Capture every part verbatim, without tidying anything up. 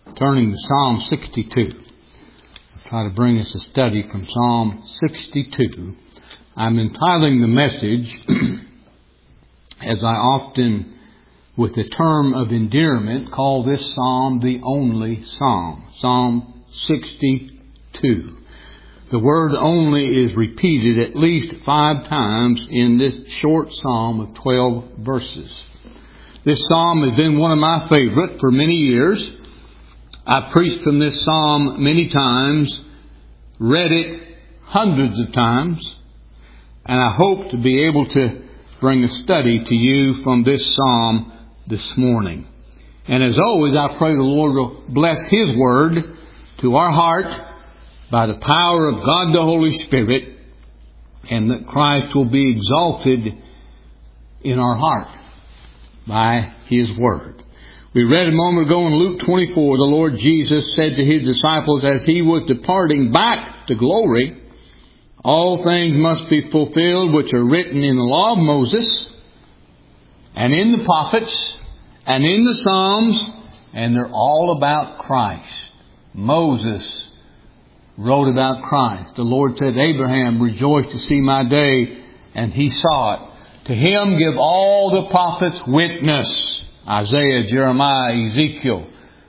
turning to Psalm sixty-two. I'll try to bring us a study from Psalm sixty-two. I'm entitling the message, as I often, with the term of endearment, call this psalm the only psalm. Psalm sixty-two. The word only is repeated at least five times in this short psalm of twelve verses. This psalm has been one of my favorite for many years. I've preached from this psalm many times, read it hundreds of times, and I hope to be able to bring a study to you from this psalm this morning. And as always, I pray the Lord will bless His Word to our heart by the power of God the Holy Spirit, and that Christ will be exalted in our heart by His Word. We read a moment ago in Luke twenty-four, the Lord Jesus said to His disciples as He was departing back to glory, all things must be fulfilled which are written in the law of Moses, and in the prophets, and in the Psalms, and they're all about Christ. Moses wrote about Christ. The Lord said, Abraham rejoiced to see my day, and he saw it. To him give all the prophets witness. Isaiah, Jeremiah, Ezekiel,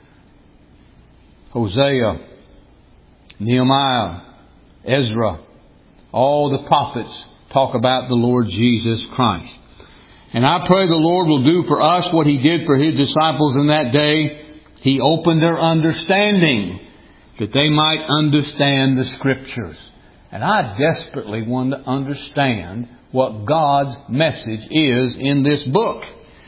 Hosea, Nehemiah, Ezra. All the prophets talk about the Lord Jesus Christ. And I pray the Lord will do for us what He did for His disciples in that day. He opened their understanding that they might understand the Scriptures. And I desperately want to understand what God's message is in this book.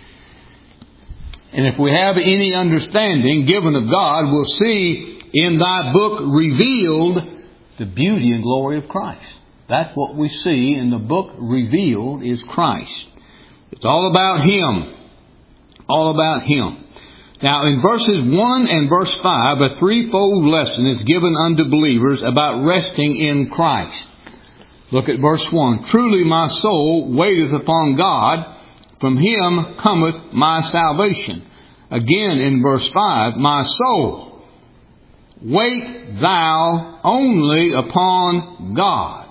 And if we have any understanding given of God, we'll see in Thy book revealed the beauty and glory of Christ. That's what we see in the book revealed is Christ. It's all about Him. All about Him. Now in verses one and verse five, a threefold lesson is given unto believers about resting in Christ. Look at verse one. Truly my soul waiteth upon God. From Him cometh my salvation. Again in verse five, my soul, wait thou only upon God.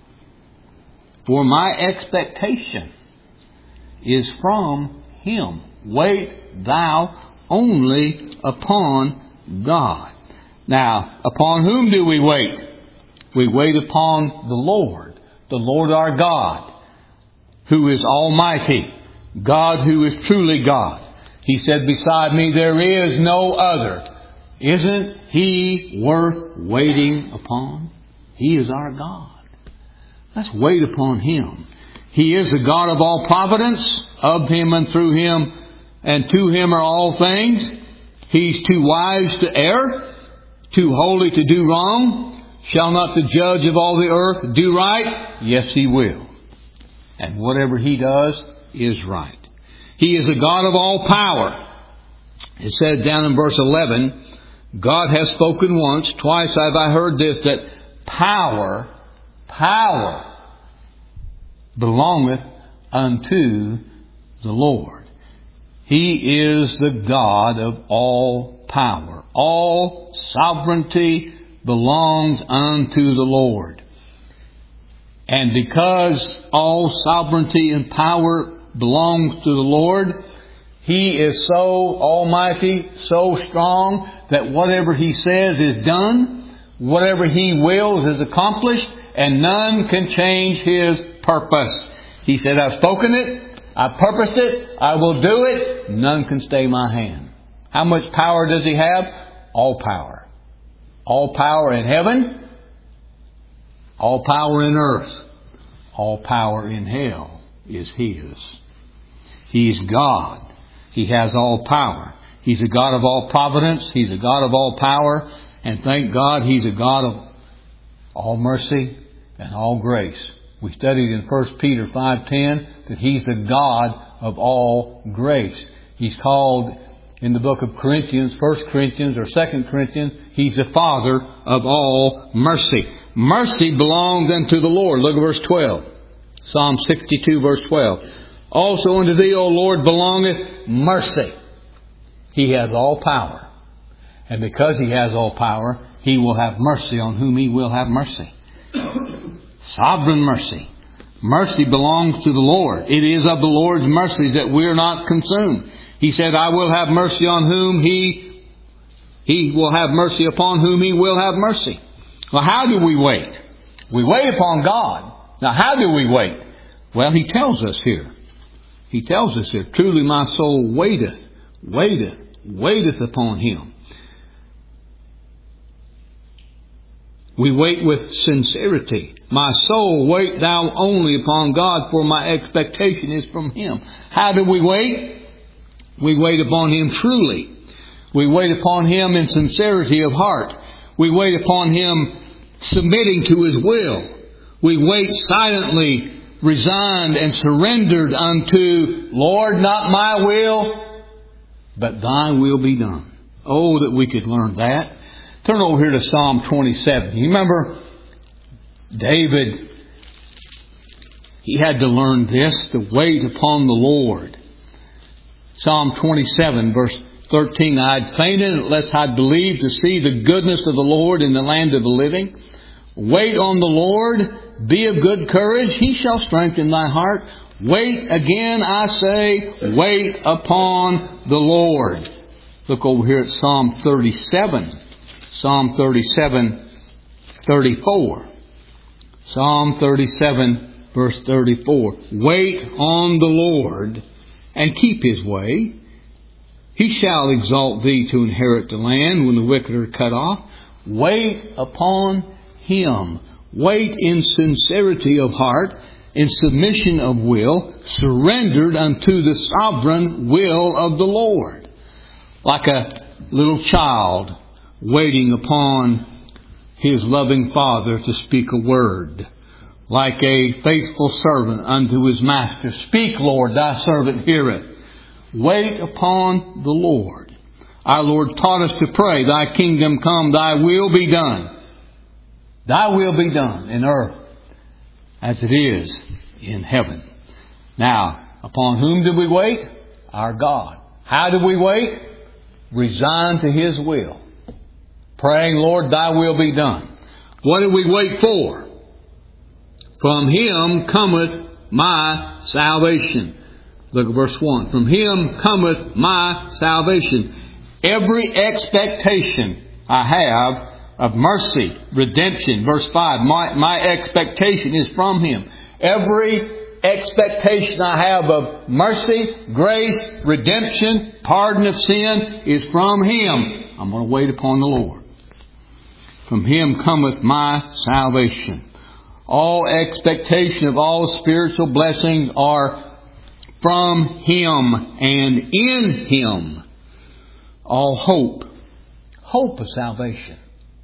For my expectation is from Him. Wait thou only upon God. Now, upon whom do we wait? We wait upon the Lord, the Lord our God, who is almighty, God who is truly God. He said, beside me there is no other. Isn't He worth waiting upon? He is our God. Let's wait upon Him. He is the God of all providence. Of Him and through Him and to Him are all things. He's too wise to err, too holy to do wrong. Shall not the judge of all the earth do right? Yes, He will. And whatever He does is right. He is a God of all power. It says down in verse eleven, God has spoken once, twice have I heard this, that power, power belongeth unto the Lord. He is the God of all power. All sovereignty belongs unto the Lord. And because all sovereignty and power belongs to the Lord, He is so almighty, so strong, that whatever He says is done. Whatever He wills is accomplished, and none can change His purpose. He said, I've spoken it, I've purposed it, I will do it, none can stay my hand. How much power does He have? All power. All power in heaven, all power in earth, all power in hell is His. He is God. He has all power. He's a God of all providence. He's a God of all power. And thank God He's a God of all mercy and all grace. We studied in First Peter five ten that He's the God of all grace. He's called in the book of Corinthians, First Corinthians or Second Corinthians, He's the Father of all mercy. Mercy belongs unto the Lord. Look at verse twelve. Psalm sixty-two verse twelve. Also unto Thee, O Lord, belongeth mercy. He has all power. And because He has all power, He will have mercy on whom He will have mercy. Sovereign mercy. Mercy belongs to the Lord. It is of the Lord's mercies that we are not consumed. He said, I will have mercy on whom He, He will have mercy upon whom He will have mercy. Well, how do we wait? We wait upon God. Now, how do we wait? Well, He tells us here. He tells us here, truly my soul waiteth, waiteth, waiteth upon Him. We wait with sincerity. My soul, wait thou only upon God, for my expectation is from Him. How do we wait? We wait upon Him truly. We wait upon Him in sincerity of heart. We wait upon Him submitting to His will. We wait silently, resigned and surrendered unto, Lord, not my will, but Thy will be done. Oh, that we could learn that. Turn over here to Psalm twenty-seven. You remember David, he had to learn this, to wait upon the Lord. Psalm twenty-seven, verse thirteen, I had fainted unless I believed to see the goodness of the Lord in the land of the living. Wait on the Lord, be of good courage, He shall strengthen thy heart. Wait again, I say, wait upon the Lord. Look over here at Psalm thirty-seven. Psalm thirty-seven, thirty-four. Psalm thirty-seven, verse thirty-four. Wait on the Lord and keep His way. He shall exalt thee to inherit the land when the wicked are cut off. Wait upon Him. Wait in sincerity of heart, in submission of will, surrendered unto the sovereign will of the Lord. Like a little child waiting upon his loving Father to speak a word. Like a faithful servant unto his master. Speak, Lord, thy servant heareth. Wait upon the Lord. Our Lord taught us to pray, Thy kingdom come, Thy will be done. Thy will be done in earth as it is in heaven. Now, upon whom do we wait? Our God. How do we wait? Resigned to His will. Praying, Lord, Thy will be done. What do we wait for? From Him cometh my salvation. Look at verse one. From Him cometh my salvation. Every expectation I have of mercy, redemption. Verse five. My, my expectation is from Him. Every expectation I have of mercy, grace, redemption, pardon of sin is from Him. I'm going to wait upon the Lord. From Him cometh my salvation. All expectation of all spiritual blessings are from Him and in Him. All hope. Hope of salvation.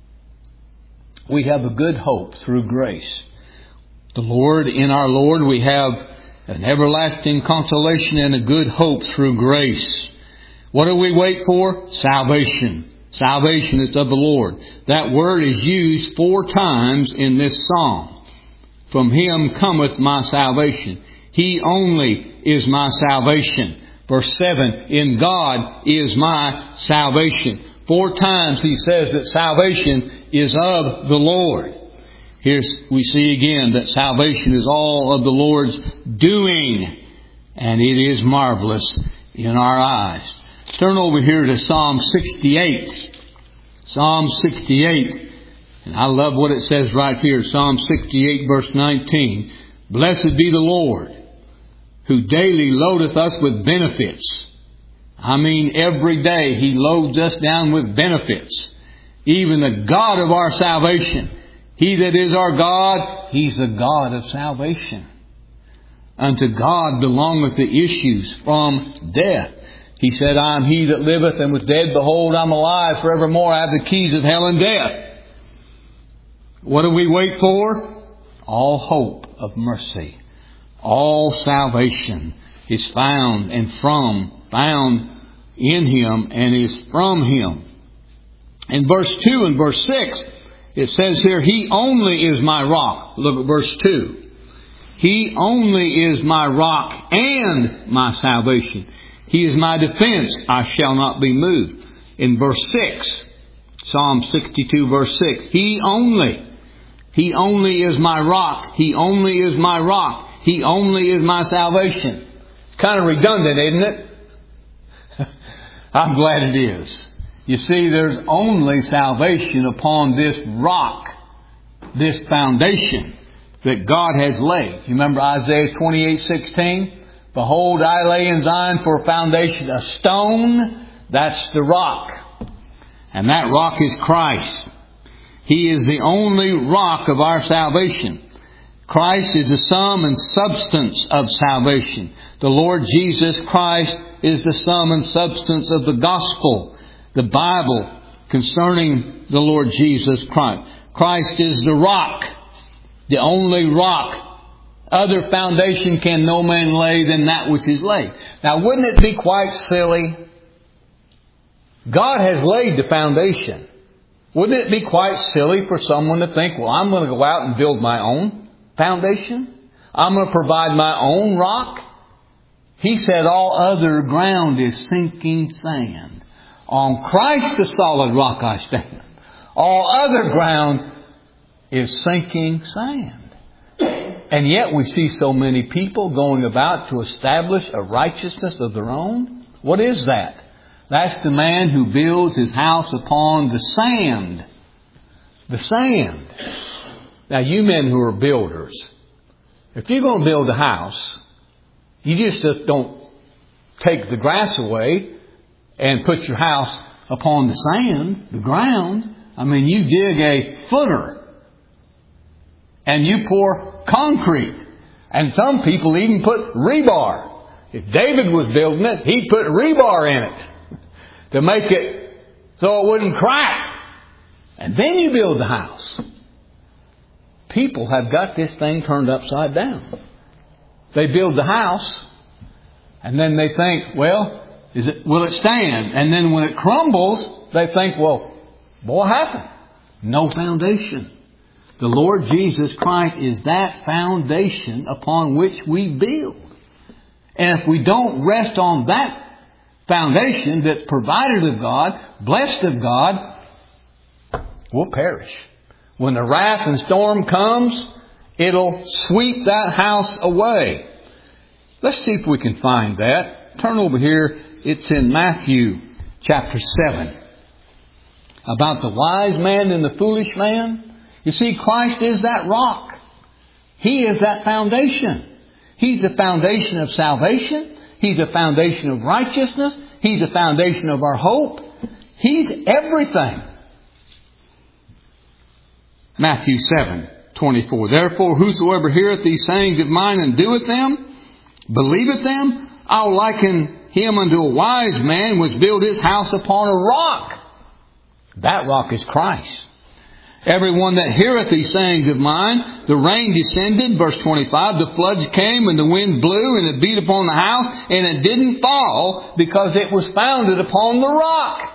We have a good hope through grace. The Lord, in our Lord, we have an everlasting consolation and a good hope through grace. What do we wait for? Salvation. Salvation is of the Lord. That word is used four times in this psalm. From Him cometh my salvation. He only is my salvation. Verse seven, in God is my salvation. Four times He says that salvation is of the Lord. Here we see again that salvation is all of the Lord's doing. And it is marvelous in our eyes. Turn over here to Psalm sixty-eight. Psalm sixty-eight. And I love what it says right here. Psalm sixty-eight verse nineteen. Blessed be the Lord, who daily loadeth us with benefits. I mean, every day He loads us down with benefits. Even the God of our salvation. He that is our God, He's the God of salvation. Unto God belongeth the issues from death. He said, I am He that liveth and was dead. Behold, I'm alive forevermore. I have the keys of hell and death. What do we wait for? All hope of mercy. All salvation is found and from, found in Him and is from Him. In verse two and verse six, it says here, He only is my rock. Look at verse two. He only is my rock and my salvation. He is my defense. I shall not be moved. in verse six. Psalm sixty-two verse six. He only, He only is my rock. He only is my rock. He only is my salvation. It's kind of redundant, isn't it? I'm glad it is. You see, there's only salvation upon this rock, this foundation that God has laid. You remember Isaiah twenty-eight sixteen? Behold, I lay in Zion for a foundation, a stone, that's the rock. And that rock is Christ. He is the only rock of our salvation. Christ is the sum and substance of salvation. The Lord Jesus Christ is the sum and substance of the gospel, the Bible concerning the Lord Jesus Christ. Christ is the rock, the only rock. Other foundation can no man lay than that which is laid. Now, wouldn't it be quite silly? God has laid the foundation. Wouldn't it be quite silly for someone to think, well, I'm going to go out and build my own foundation? I'm going to provide my own rock? He said all other ground is sinking sand. On Christ the solid rock I stand. All other ground is sinking sand. And yet we see so many people going about to establish a righteousness of their own. What is that? That's the man who builds his house upon the sand. The sand. Now, you men who are builders, if you're going to build a house, you just don't take the grass away and put your house upon the sand, the ground. I mean, you dig a footer and you pour concrete. And some people even put rebar. If David was building it, he'd put rebar in it to make it so it wouldn't crack. And then you build the house. People have got this thing turned upside down. They build the house and then they think, well, is it, will it stand? And then when it crumbles, they think, well, what happened? No foundation. The Lord Jesus Christ is that foundation upon which we build. And if we don't rest on that foundation that's provided of God, blessed of God, we'll perish. When the wrath and storm comes, it'll sweep that house away. Let's see if we can find that. Turn over here. It's in Matthew chapter seven. About the wise man and the foolish man. You see, Christ is that rock. He is that foundation. He's the foundation of salvation. He's the foundation of righteousness. He's the foundation of our hope. He's everything. Matthew seven twenty-four. Therefore, whosoever heareth these sayings of mine and doeth them, believeth them, I'll liken him unto a wise man which built his house upon a rock. That rock is Christ. Everyone that heareth these sayings of mine, the rain descended, verse twenty-five, the floods came and the wind blew and it beat upon the house and it didn't fall because it was founded upon the rock.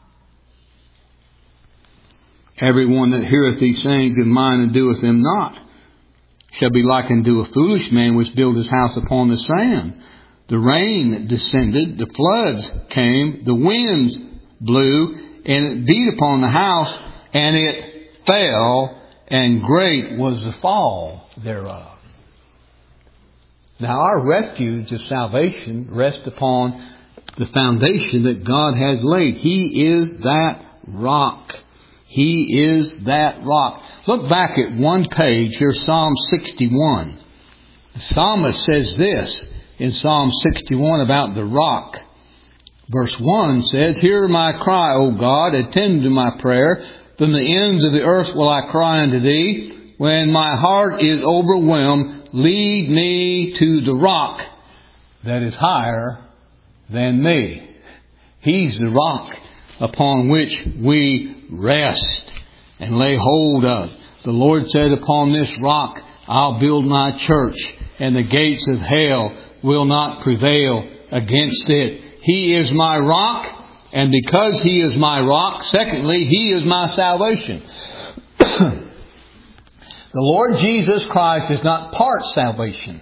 Everyone that heareth these sayings of mine and doeth them not shall be likened to a foolish man which built his house upon the sand. The rain descended, the floods came, the winds blew, and it beat upon the house, and it fell, and great was the fall thereof. Now our refuge of salvation rests upon the foundation that God has laid. He is that rock. He is that rock. Look back at one page. Here's Psalm sixty-one. The psalmist says this in Psalm sixty-one about the rock. Verse one says, hear my cry, O God, attend to my prayer. From the ends of the earth will I cry unto thee. When my heart is overwhelmed, lead me to the rock that is higher than me. He's the rock upon which we rest and lay hold of. The Lord said, upon this rock I'll build my church, and the gates of hell will not prevail against it. He is my rock, and because He is my rock, secondly, He is my salvation. The Lord Jesus Christ is not part salvation.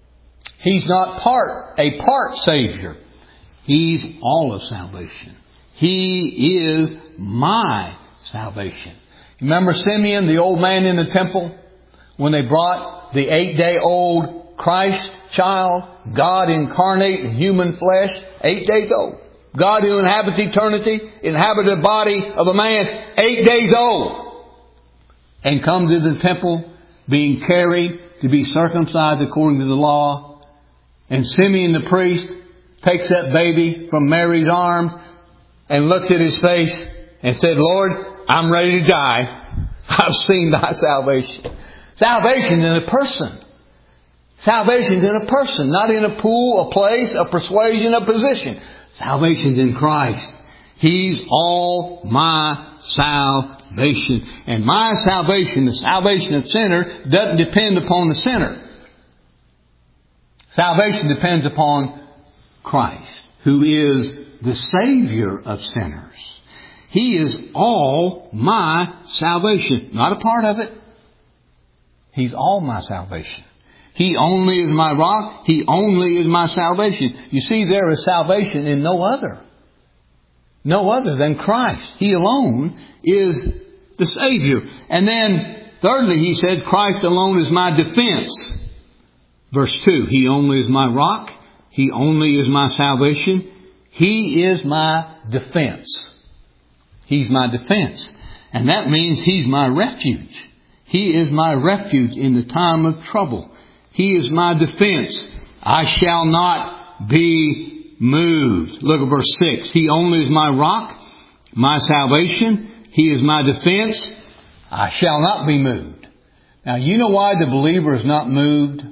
He's not part a part Savior. He's all of salvation. He is my salvation. Remember Simeon, the old man in the temple, when they brought the eight-day-old Christ child, God incarnate in human flesh, eight days old. God who inhabits eternity, inhabited the body of a man, eight days old. And come to the temple being carried to be circumcised according to the law. And Simeon the priest takes that baby from Mary's arm and looks at his face and said, Lord, I'm ready to die. I've seen thy salvation. Salvation in a person. Salvation's in a person, not in a pool, a place, a persuasion, a position. Salvation's in Christ. He's all my salvation. And my salvation, the salvation of sinner, doesn't depend upon the sinner. Salvation depends upon Christ, who is the Savior of sinners. He is all my salvation. Not a part of it. He's all my salvation. He only is my rock. He only is my salvation. You see, there is salvation in no other. No other than Christ. He alone is the Savior. And then, thirdly, he said, Christ alone is my defense. Verse two, He only is my rock. He only is my salvation. He is my defense. He's my defense. And that means He's my refuge. He is my refuge in the time of trouble. He is my defense. I shall not be moved. Look at verse six. He only is my rock, my salvation. He is my defense. I shall not be moved. Now, you know why the believer is not moved?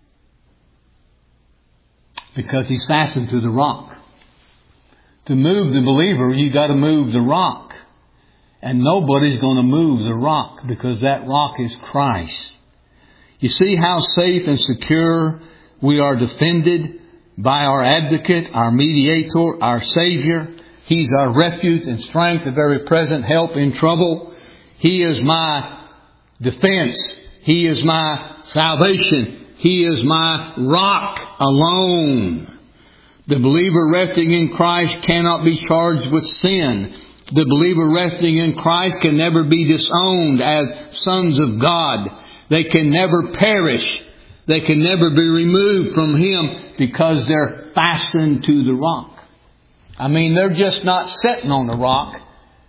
Because he's fastened to the rock. To move the believer, you've got to move the rock. And nobody's going to move the rock because that rock is Christ. You see how safe and secure we are defended by our advocate, our mediator, our Savior. He's our refuge and strength, a very present help in trouble. He is my defense. He is my salvation. He is my rock alone. The believer resting in Christ cannot be charged with sin. The believer resting in Christ can never be disowned as sons of God. They can never perish. They can never be removed from Him because they're fastened to the rock. I mean, they're just not sitting on the rock.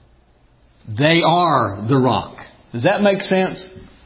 They are the rock. Does that make sense?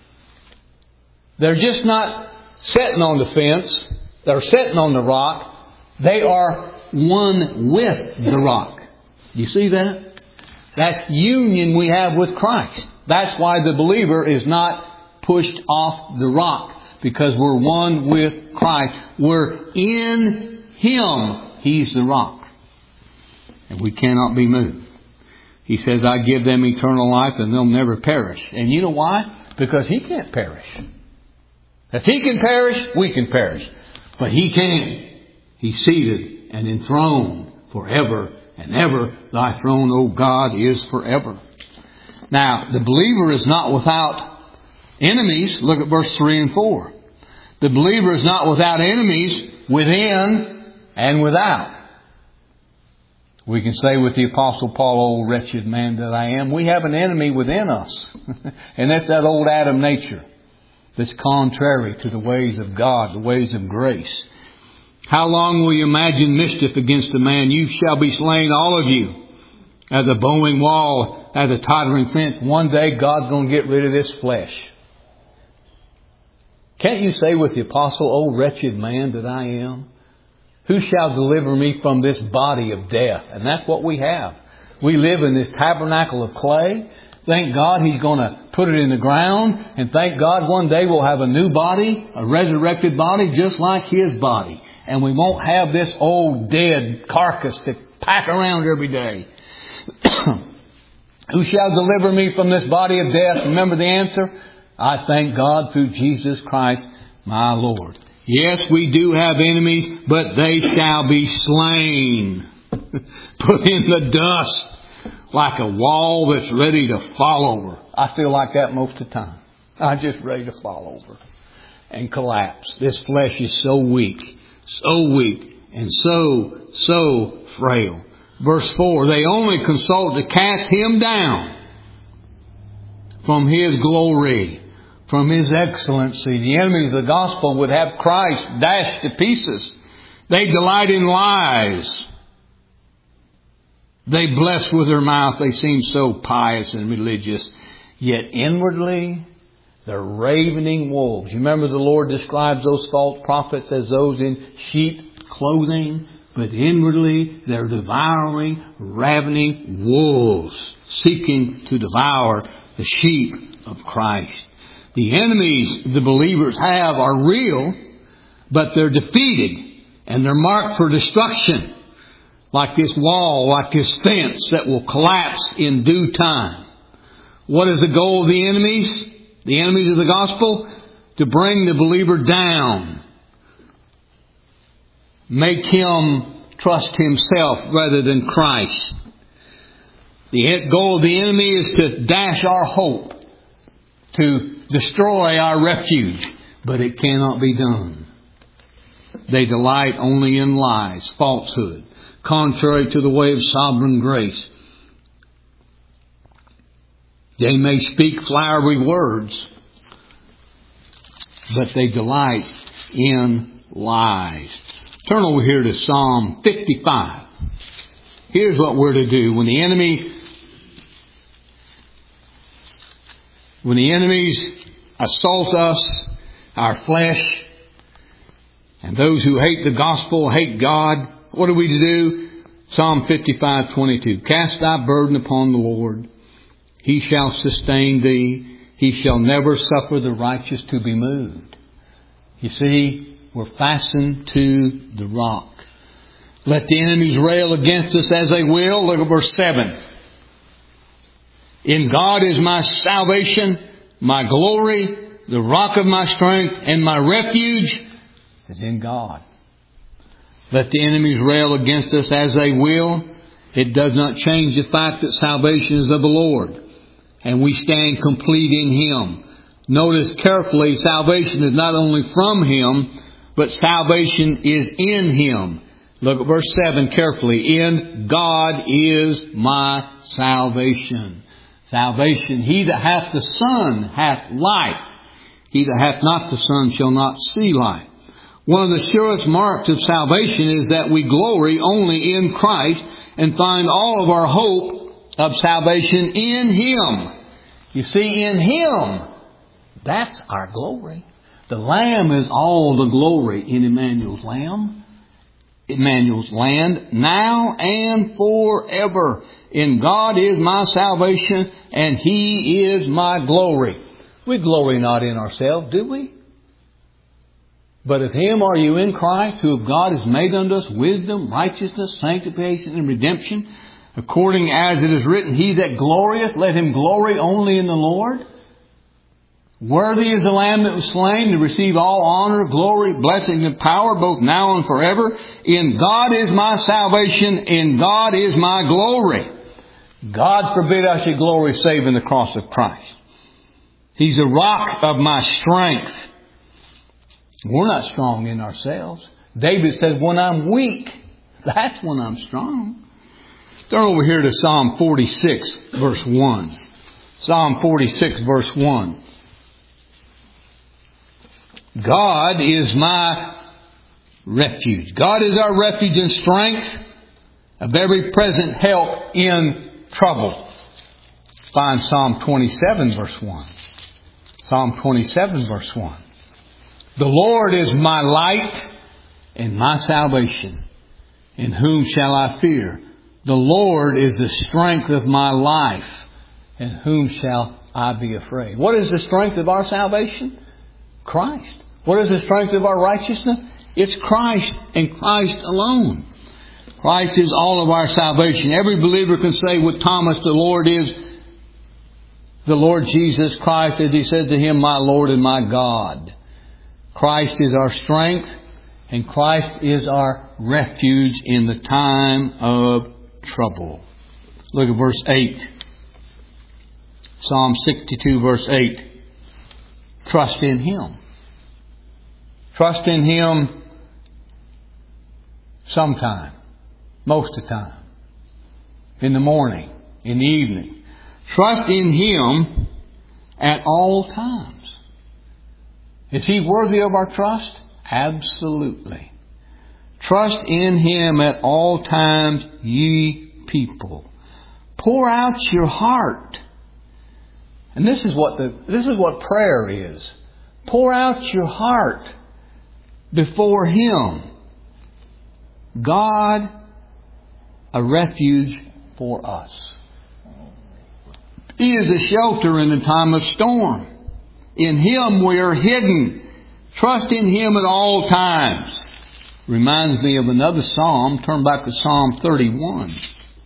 They're just not sitting on the fence. They're sitting on the rock. They are one with the rock. You see that? That's union we have with Christ. That's why the believer is not pushed off the rock. Because we're one with Christ. We're in Him. He's the rock. And we cannot be moved. He says, I give them eternal life and they'll never perish. And you know why? Because He can't perish. If He can perish, we can perish. But He can't. He's seated and enthroned forever and ever. Thy throne, O God, is forever. Now, the believer is not without enemies. Look at verse three and four. The believer is not without enemies within and without. We can say with the Apostle Paul, oh wretched man that I am, we have an enemy within us. And that's that old Adam nature that's contrary to the ways of God, the ways of grace. How long will you imagine mischief against a man? You shall be slain, all of you, as a bowing wall, as a tottering fence. One day God's going to get rid of this flesh. Can't you say with the apostle, oh wretched man that I am? Who shall deliver me from this body of death? And that's what we have. We live in this tabernacle of clay. Thank God He's going to put it in the ground. And thank God one day we'll have a new body, a resurrected body, just like His body. And we won't have this old dead carcass to pack around every day. Who shall deliver me from this body of death? Remember the answer? I thank God through Jesus Christ, my Lord. Yes, we do have enemies, but they shall be slain. Put in the dust like a wall that's ready to fall over. I feel like that most of the time. I'm just ready to fall over and collapse. This flesh is so weak, so weak, and so, so frail. Verse four, they only consult to cast Him down from His glory, from His excellency. The enemies of the gospel would have Christ dashed to pieces. They delight in lies. They bless with their mouth. They seem so pious and religious. Yet inwardly, they're ravening wolves. You remember the Lord describes those false prophets as those in sheep clothing. But inwardly, they're devouring, ravening wolves, seeking to devour the sheep of Christ. The enemies the believers have are real, but they're defeated and they're marked for destruction. Like this wall, like this fence that will collapse in due time. What is the goal of the enemies? The enemies of the gospel? To bring the believer down. Make him trust himself rather than Christ. The goal of the enemy is to dash our hope, to destroy our refuge, but it cannot be done. They delight only in lies, falsehood, contrary to the way of sovereign grace. They may speak flowery words, but they delight in lies. Turn over here to Psalm fifty-five. Here's what we're to do. When the enemy, when the enemies assault us, our flesh, and those who hate the gospel, hate God, what are we to do? Psalm fifty-five twenty-two. Cast thy burden upon the Lord. He shall sustain thee. He shall never suffer the righteous to be moved. You see, we're fastened to the rock. Let the enemies rail against us as they will. Look at verse seven. In God is my salvation, my glory, the rock of my strength, and my refuge is in God. Let the enemies rail against us as they will. It does not change the fact that salvation is of the Lord. And we stand complete in Him. Notice carefully, salvation is not only from Him, but salvation is in Him. Look at verse seven carefully. In God is my salvation. Salvation. He that hath the Son hath life. He that hath not the Son shall not see life. One of the surest marks of salvation is that we glory only in Christ and find all of our hope of salvation in Him. You see, in Him, that's our glory. The Lamb is all the glory in Emmanuel's Lamb, Emmanuel's land, now and forever. In God is my salvation, and He is my glory. We glory not in ourselves, do we? But of Him are you in Christ, who of God is made unto us wisdom, righteousness, sanctification, and redemption, according as it is written, He that glorieth, let him glory only in the Lord. Worthy is the Lamb that was slain to receive all honor, glory, blessing, and power, both now and forever. In God is my salvation, in God is my glory. God forbid I should glory save in the cross of Christ. He's the rock of my strength. We're not strong in ourselves. David said, when I'm weak, that's when I'm strong. Turn over here to Psalm forty-six, verse one. Psalm forty-six, verse one. God is my refuge. God is our refuge and strength of every present help in trouble. Find Psalm twenty-seven, verse one. Psalm twenty-seven, verse one. The Lord is my light and my salvation. In whom shall I fear? The Lord is the strength of my life. In whom shall I be afraid? What is the strength of our salvation? Christ. What is the strength of our righteousness? It's Christ and Christ alone. Christ is all of our salvation. Every believer can say with Thomas, the Lord is the Lord Jesus Christ, as he said to him, my Lord and my God. Christ is our strength, and Christ is our refuge in the time of trouble. Look at verse eight. Psalm sixty-two, verse eight. Trust in Him. Trust in Him sometime. Most of the time. in the morning, in the evening. Trust in Him at all times. Is He worthy of our trust? Absolutely. Trust in Him at all times, ye people. Pour out your heart. And this is what the this is what prayer is. Pour out your heart before Him. God, a refuge for us. He is a shelter in the time of storm. In Him we are hidden. Trust in Him at all times. Reminds me of another psalm. Turn back to Psalm thirty-one.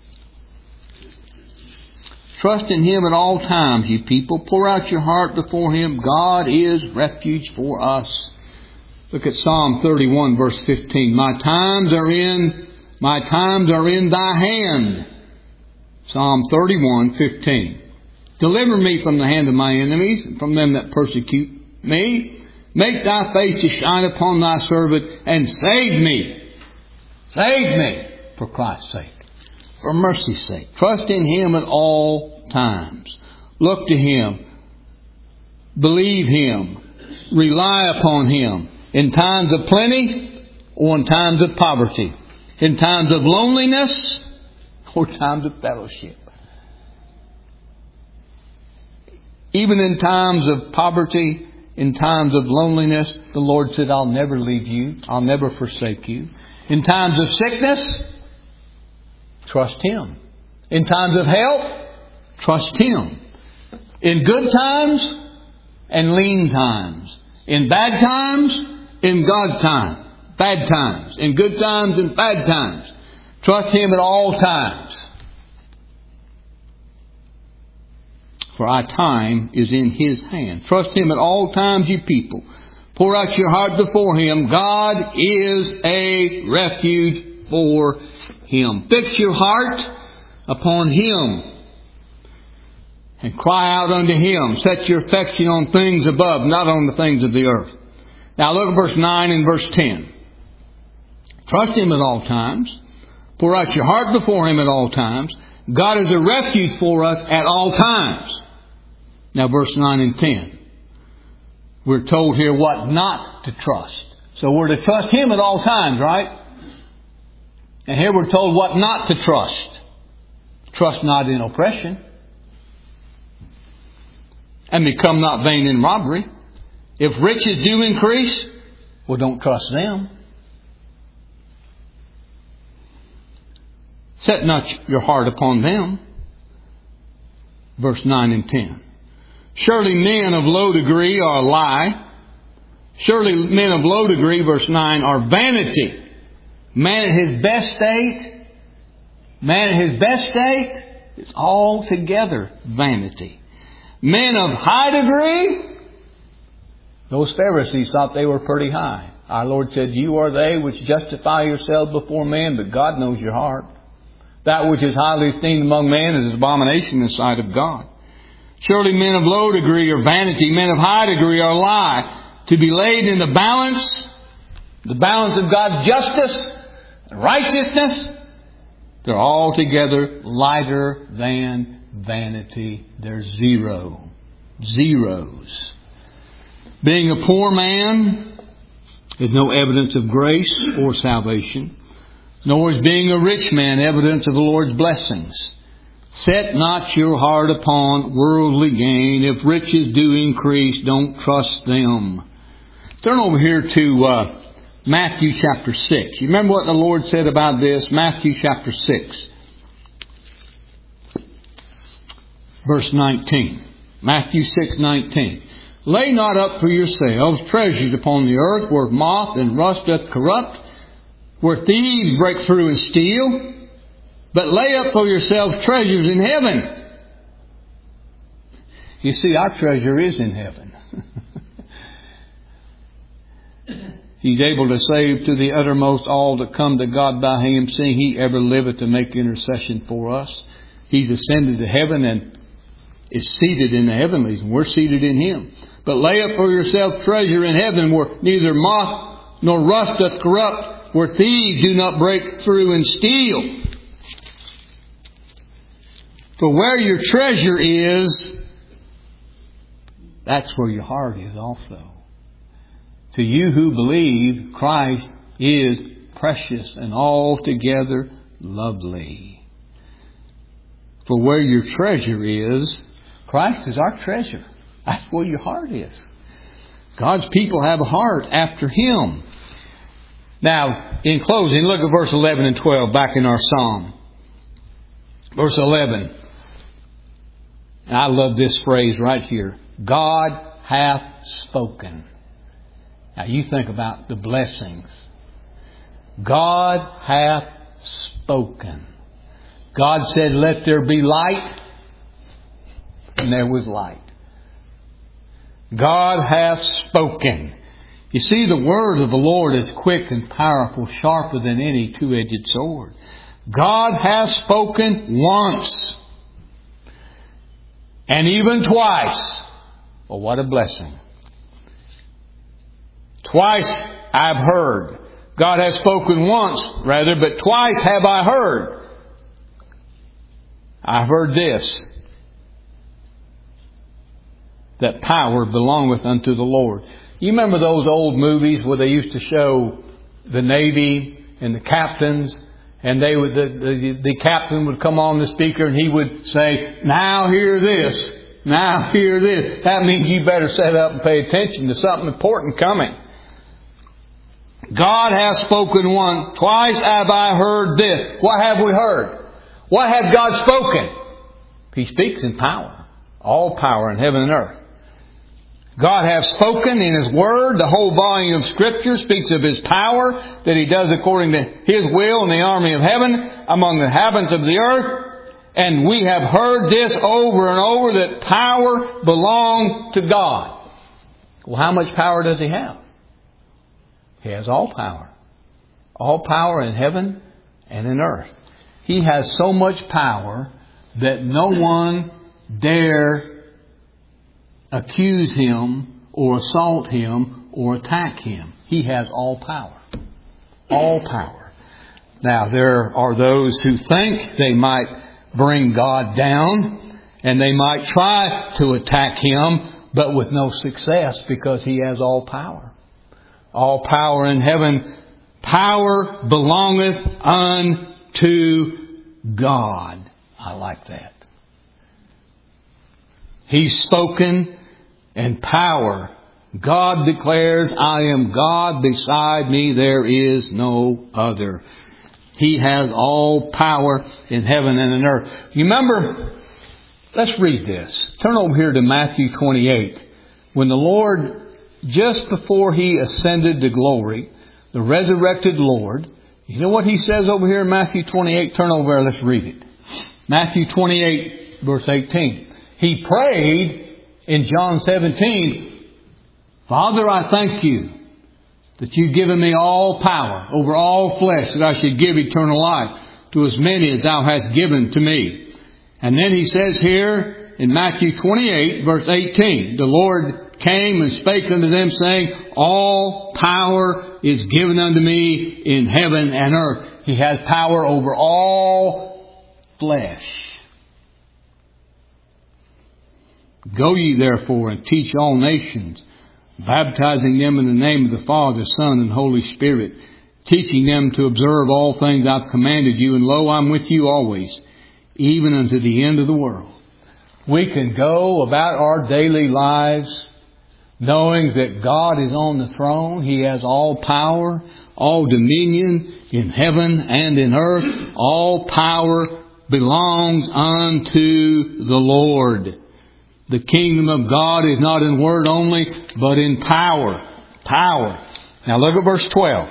Trust in Him at all times, ye people. Pour out your heart before Him. God is refuge for us. Look at Psalm thirty-one, verse fifteen. My times are in, my times are in Thy hand. Psalm thirty-one, fifteen. Deliver me from the hand of my enemies, and from them that persecute me. Make Thy face to shine upon Thy servant, and save me. Save me, for Christ's sake. For mercy's sake. Trust in Him at all times. Look to Him. Believe Him. Rely upon Him. In times of plenty or in times of poverty. In times of loneliness or times of fellowship. Even in times of poverty, in times of loneliness, the Lord said, I'll never leave you. I'll never forsake you. In times of sickness, trust Him. In times of health, trust Him. In good times and lean times. In bad times, in God time. Bad times. In good times and bad times. Trust Him at all times. For our time is in His hand. Trust Him at all times, you people. Pour out your heart before Him. God is a refuge for Him. Fix your heart upon Him. And cry out unto Him. Set your affection on things above, not on the things of the earth. Now look at verse nine and verse ten. Trust Him at all times. Pour out your heart before Him at all times. God is a refuge for us at all times. Now verse nine and ten. We're told here what not to trust. So we're to trust Him at all times, right? And here we're told what not to trust. Trust not in oppression. And become not vain in robbery. If riches do increase, well, don't trust them. Set not your heart upon them. Verse nine and ten. Surely men of low degree are a lie. Surely men of low degree, verse nine, are vanity. Man at his best state, man at his best state is altogether vanity. Men of high degree, those Pharisees thought they were pretty high. Our Lord said, you are they which justify yourselves before men, but God knows your heart. That which is highly esteemed among men is an abomination in the sight of God. Surely men of low degree are vanity. Men of high degree are a lie. To be laid in the balance, the balance of God's justice and righteousness, they're altogether lighter than vanity. They're zero. Zeros. Being a poor man is no evidence of grace or salvation. Nor is being a rich man evidence of the Lord's blessings. Set not your heart upon worldly gain. If riches do increase, don't trust them. Turn over here to uh, Matthew chapter six. You remember what the Lord said about this? Matthew chapter six. Verse nineteen. Matthew six nineteen. Lay not up for yourselves treasures upon the earth, where moth and rust doth corrupt, where thieves break through and steal. But lay up for yourselves treasures in heaven. You see, our treasure is in heaven. He's able to save to the uttermost all that come to God by Him, seeing He ever liveth to make intercession for us. He's ascended to heaven and is seated in the heavenlies, and we're seated in Him. But lay up for yourself treasure in heaven, where neither moth nor rust doth corrupt, where thieves do not break through and steal. For where your treasure is, that's where your heart is also. To you who believe, Christ is precious and altogether lovely. For where your treasure is, Christ is our treasure. That's where your heart is. God's people have a heart after Him. Now, in closing, look at verse eleven and twelve back in our psalm. Verse eleven. I love this phrase right here. God hath spoken. Now you think about the blessings. God hath spoken. God said, let there be light. And there was light. God hath spoken. You see, the word of the Lord is quick and powerful, sharper than any two-edged sword. God hath spoken once. And even twice. Well, what a blessing. Twice I've heard. God has spoken once, rather, but twice have I heard. I've heard this. That power belongeth unto the Lord. You remember those old movies where they used to show the Navy and the captains, and they would the, the, the captain would come on the speaker and he would say, now hear this, now hear this. That means you better set up and pay attention to something important coming. God hath spoken once, twice have I heard this. What have we heard? What hath God spoken? He speaks in power. All power in heaven and earth. God hath spoken in His Word. The whole volume of Scripture speaks of His power, that He does according to His will in the army of heaven, among the inhabitants of the earth. And we have heard this over and over, that power belongs to God. Well, how much power does He have? He has all power. All power in heaven and in earth. He has so much power that no one dare accuse Him or assault Him or attack Him. He has all power. All power. Now, there are those who think they might bring God down and they might try to attack Him, but with no success, because He has all power. All power in heaven. Power belongeth unto God. I like that. He's spoken, and power. God declares, I am God, beside me there is no other. He has all power in heaven and in earth. You remember, let's read this. Turn over here to Matthew twenty-eight. When the Lord, just before He ascended to glory, the resurrected Lord, you know what He says over here in Matthew twenty-eight? Turn over there, let's read it. Matthew twenty-eight, verse eighteen. He prayed in John seventeen, Father, I thank You that You've given me all power over all flesh, that I should give eternal life to as many as Thou hast given to me. And then He says here in Matthew twenty-eight, verse eighteen, the Lord came and spake unto them, saying, all power is given unto me in heaven and earth. He has power over all flesh. Go ye therefore and teach all nations, baptizing them in the name of the Father, Son, and Holy Spirit, teaching them to observe all things I've commanded you. And lo, I'm with you always, even unto the end of the world. We can go about our daily lives knowing that God is on the throne. He has all power, all dominion in heaven and in earth. All power belongs unto the Lord. The kingdom of God is not in word only, but in power. Power. Now look at verse twelve.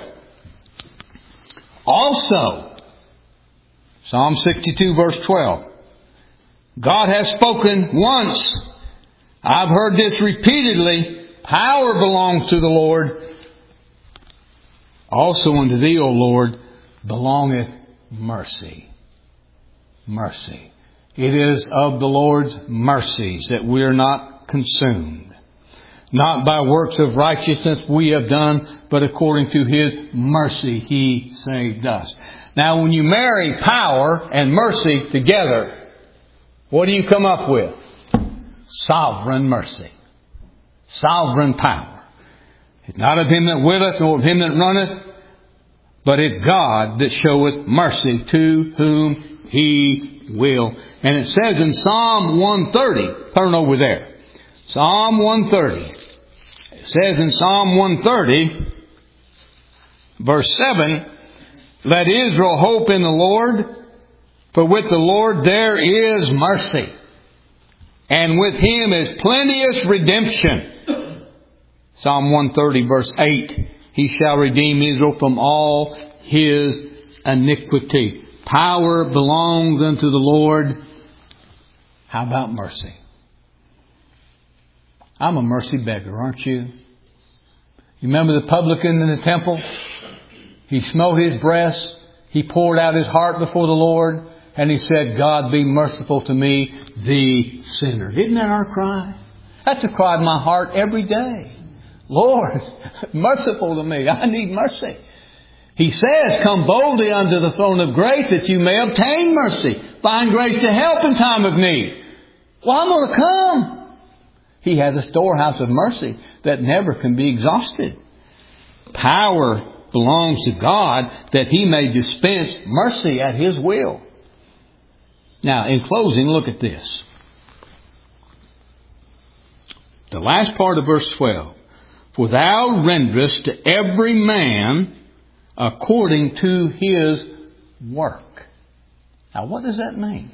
Also, Psalm sixty-two, verse twelve. God has spoken once. I've heard this repeatedly. Power belongs to the Lord. Also unto Thee, O Lord, belongeth mercy. Mercy. It is of the Lord's mercies that we are not consumed. Not by works of righteousness we have done, but according to His mercy He saved us. Now when you marry power and mercy together, What do you come up with? Sovereign mercy. Sovereign power. It's not of him that willeth, nor of him that runneth, but it's God that showeth mercy to whom He will. And it says in Psalm one thirty, turn over there. Psalm one thirty. It says in Psalm one thirty, verse seven, let Israel hope in the Lord, for with the Lord there is mercy, and with Him is plenteous redemption. Psalm one thirty, verse eight, He shall redeem Israel from all his iniquity. Power belongs unto the Lord. How about mercy? I'm a mercy beggar, aren't you? You remember the publican in the temple? He smote his breast. He poured out his heart before the Lord. And he said, God, be merciful to me, the sinner. Isn't that our cry? That's the cry of my heart every day. Lord, merciful to me. I need mercy. He says, come boldly unto the throne of grace that you may obtain mercy. Find grace to help in time of need. Well, I'm going to come. He has a storehouse of mercy that never can be exhausted. Power belongs to God that He may dispense mercy at His will. Now, in closing, look at this. The last part of verse twelve. For thou renderest to every man according to his work. Now, what does that mean?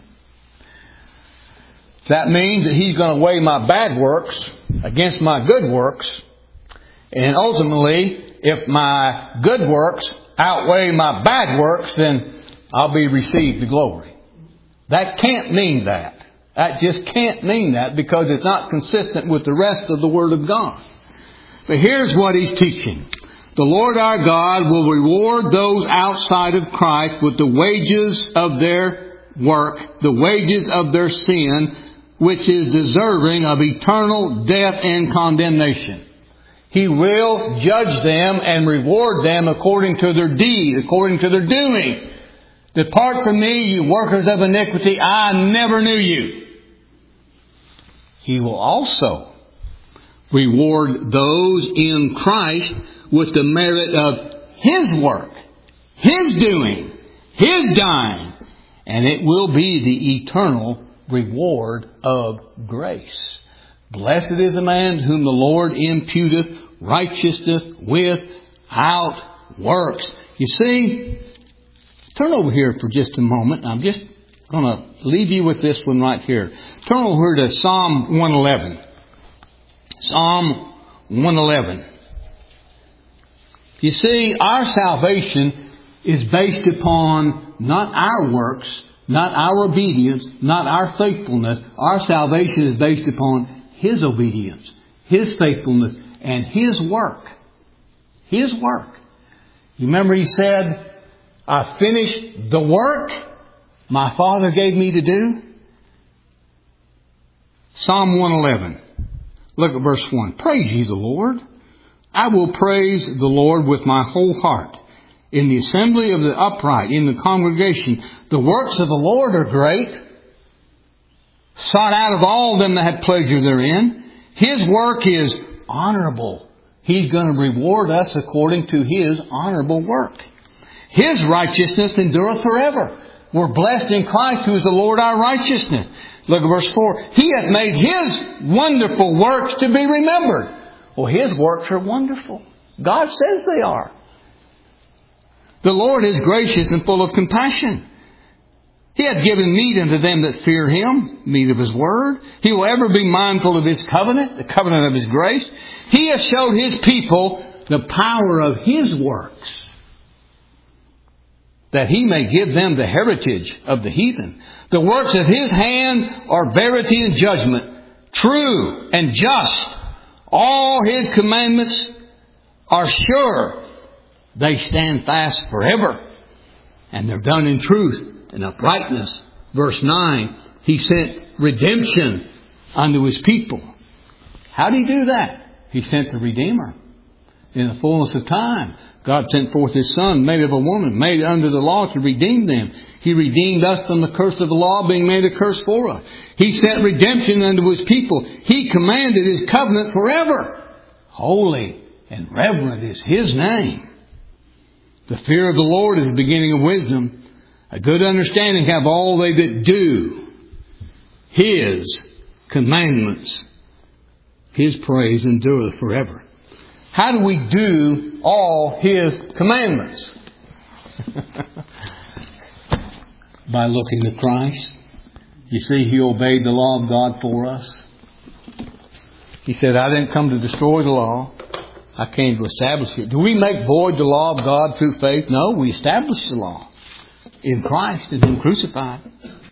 That means that He's going to weigh my bad works against my good works. And ultimately, if my good works outweigh my bad works, then I'll be received the glory. That can't mean that. That just can't mean that because it's not consistent with the rest of the Word of God. But here's what He's teaching. The Lord our God will reward those outside of Christ with the wages of their work, the wages of their sin, which is deserving of eternal death and condemnation. He will judge them and reward them according to their deed, according to their doing. Depart from me, you workers of iniquity, I never knew you. He will also reward those in Christ with the merit of His work, His doing, His dying. And it will be the eternal reward of grace. Blessed is the man whom the Lord imputeth righteousness without works. You see, turn over here for just a moment. I'm just going to leave you with this one right here. Turn over to Psalm one eleven. Psalm one eleven. You see, our salvation is based upon not our works, not our obedience, not our faithfulness. Our salvation is based upon His obedience, His faithfulness, and His work. His work. You remember He said, I finished the work my Father gave me to do. Psalm one eleven. Look at verse one. Praise ye the Lord. I will praise the Lord with my whole heart. In the assembly of the upright, in the congregation, the works of the Lord are great, sought out of all them that had pleasure therein. His work is honorable. He's going to reward us according to His honorable work. His righteousness endureth forever. We're blessed in Christ, who is the Lord our righteousness. Look at verse four. He hath made His wonderful works to be remembered. Well, His works are wonderful. God says they are. The Lord is gracious and full of compassion. He hath given meat unto them that fear Him, meat of His word. He will ever be mindful of His covenant, the covenant of His grace. He has showed His people the power of His works, that He may give them the heritage of the heathen. The works of His hand are verity and judgment, true and just. All His commandments are sure. They stand fast forever. And they're done in truth and uprightness. Verse nine, He sent redemption unto His people. How did He do that? He sent the Redeemer. In the fullness of time, God sent forth His Son, made of a woman, made under the law to redeem them. He redeemed us from the curse of the law, being made a curse for us. He sent redemption unto His people. He commanded His covenant forever. Holy and reverent is His name. The fear of the Lord is the beginning of wisdom. A good understanding have all they that do His commandments. His praise endureth forever. How do we do all His commandments? By looking to Christ. You see, He obeyed the law of God for us. He said, I didn't come to destroy the law. I came to establish it. Do we make void the law of God through faith? No, we establish the law in Christ and Him crucified.